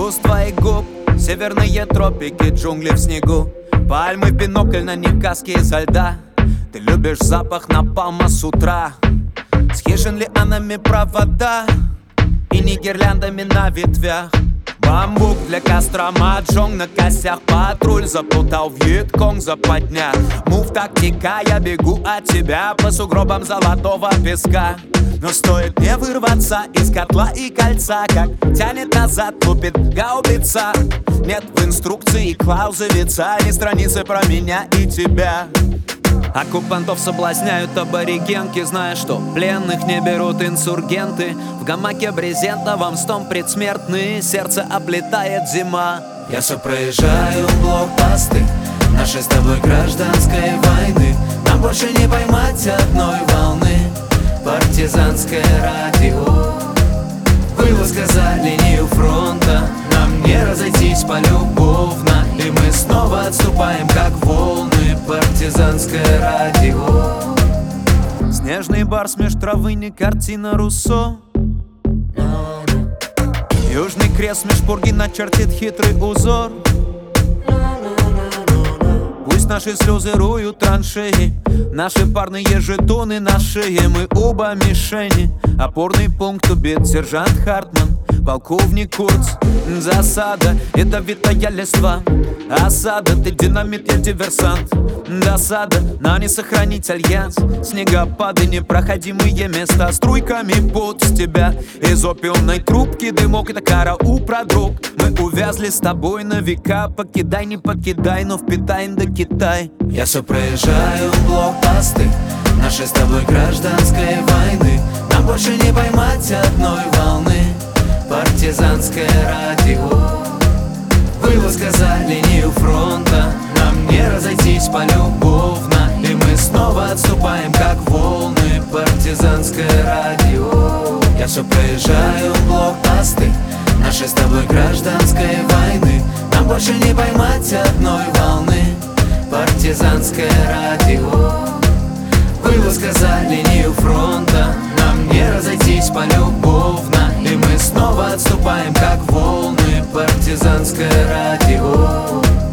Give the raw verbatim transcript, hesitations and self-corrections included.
Вкус твоих губ, северные тропики, джунгли в снегу, пальмы, бинокль, на них каски изо льда. Ты любишь запах напалма с утра, с хижин лианами провода и не гирляндами на ветвях. Бамбук для костра, маджонг на костях, патруль заплутал, вьетконг западня. Мув тактика, я бегу от тебя по сугробам золотого песка. Но стоит мне вырваться из котла и кольца, как тянет назад, лупит гаубица. Нет в инструкции клаузовица, ни страницы про меня и тебя. Оккупантов соблазняют аборигенки, зная, что пленных не берут инсургенты. В гамаке брезентовом стон предсмертный, сердце облетает зима. Я все проезжаю блокпосты нашей с тобой гражданской войны. Нам больше не поймать одной волны. Партизанское радио, вылазка за линию фронта. Нам не разойтись полюбовно, и мы снова отступаем, как волны. Партизанское радио. Снежный барс меж травы, не картина Руссо. Южный крест меж пурги начертит хитрый узор. Пусть наши слезы руют траншеи, наши парные жетоны на шее. Мы оба мишени, опорный пункт убит сержант Хартман, полковник Курц. Засада, ядовитая листва, осада, ты динамит, я диверсант. Досада, но не сохранить альянс. Снегопады, непроходимые места, струйками пот с тебя. Из опиумной трубки дымок, это кара у подруг. Мы увязли с тобой на века, покидай, не покидай, но впитай до Китай. Я все проезжаю блокпосты нашей с тобой гражданской войны. Нам больше не поймать одной волны. Партизанское радио, вылазка за линию фронта. Нам не разойтись полюбовно, и мы снова отступаем, как волны. Партизанское радио. Я все проезжаю блокпосты нашей с тобой гражданской войны. Нам больше не поймать одной волны. Партизанское радио, вылазка за линию фронта. Нам не разойтись полюбовно, и мы снова отступаем, как волны. Партизанское радио.